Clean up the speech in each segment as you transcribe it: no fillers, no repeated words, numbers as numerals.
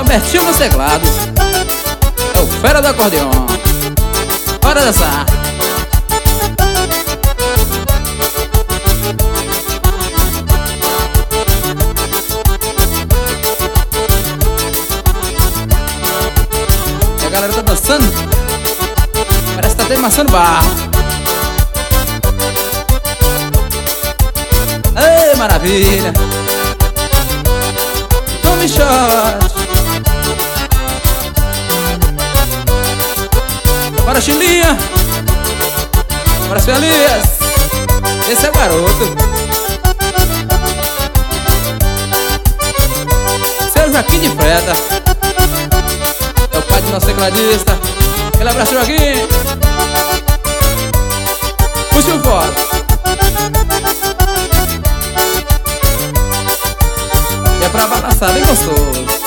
Robertinho nos teclados. É o fera do acordeon. Bora dançar. E a galera tá dançando. Parece que tá até amassando barro. Ei, maravilha. Tome shot. Bora, Chilinha. Bora, Felias. Esse é o garoto. Seu Joaquim de Freda. É o pai do nosso tecladista. Aquele abraço, Joaquim. Puxa o fora. E é pra balançar bem gostoso.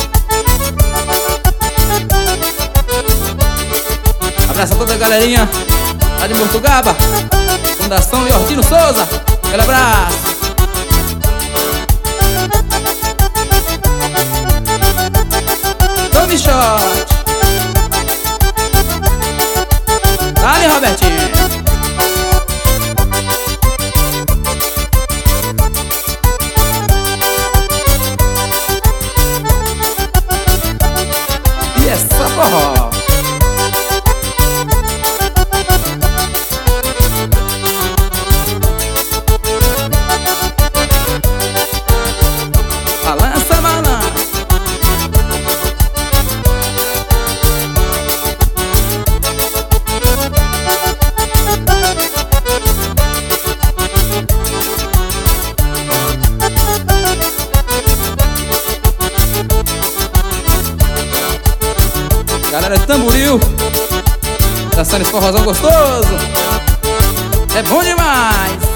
Abraço a toda a galerinha lá de Mortugaba, Fundação Iortino Souza. Aquele abraço. Tome shot. Dale, Robertinho. E essa forró. Balança, balança. Galera de Tamboril, dançando esse forrozão gostoso. É bom demais.